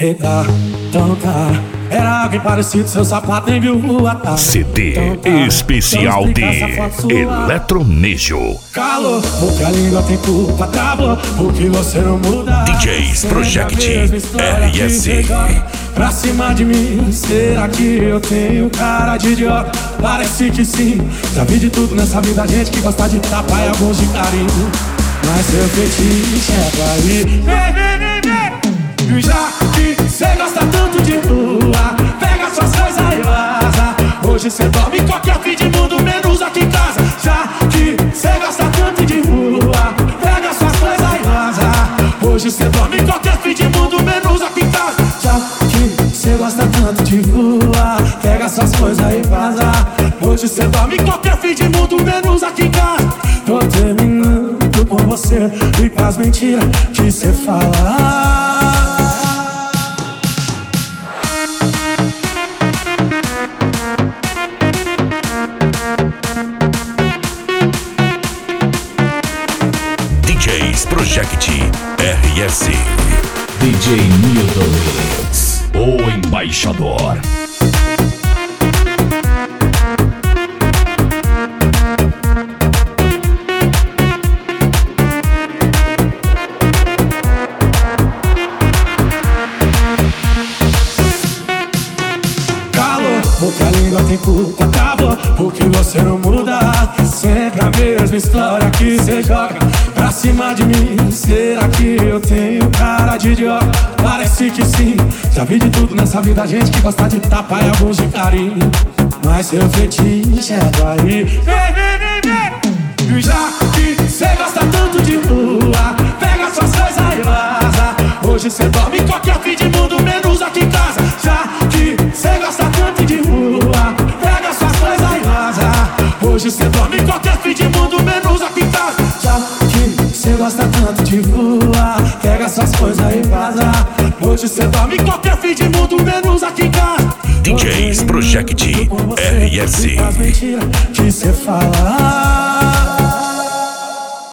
Eita, então tá. Era alguém parecido, seu sapato nem viu rua, tá? CD então tá. especial Então de explica essa foto sua. Eletronejo. Calor, porque a língua tem culpa, travou, porque você não muda. DJs Sempre Project a mesma história que RS. você joga pra cima de mim. Será que eu tenho cara de idiota? Parece que sim. Já vi de tudo nessa vida, gente que gosta de tapa e alguns de carinho. Mas seu fetiche é pra ir. Já que cê gosta tanto de rua, pega suas coisas e vaza. Hoje cê dorme em qualquer fim de mundo, menos aqui em casa. Já que cê gosta tanto de rua, pega suas coisas e vaza. Hoje cê dorme em qualquer fim de mundo, menos aqui em casa. Já que cê gosta tanto de rua, pega suas coisas e vaza. Hoje cê dorme em qualquer fim de mundo, menos aqui em casa. Tô terminando com você e com as mentiras que cê fala. DJs Project RS. DJ Milton Mix, o embaixador. Porque a língua tem culpa, acabou, porque você não muda. Sempre a mesma história que você joga pra cima de mim. Será que eu tenho cara de idiota? Parece que sim. Já vi de tudo nessa vida, gente que gosta de tapa e alguns de carinho. Mas seu fetiche é daí. Já que cê gosta tanto de rua, pega suas coisas e vaza. Hoje cê dorme em qualquer fim de mundo, menos aqui em casa. Já que cê gosta tanto de rua, pega suas coisas e vaza. Hoje cê dorme em qualquer fim de mundo, menos aqui em casa. Já que cê gosta tanto de rua, pega suas coisas e vaza. Hoje cê dorme em qualquer fim de mundo, menos aqui em casa. DJs Project RS. As mentiras que cê fala.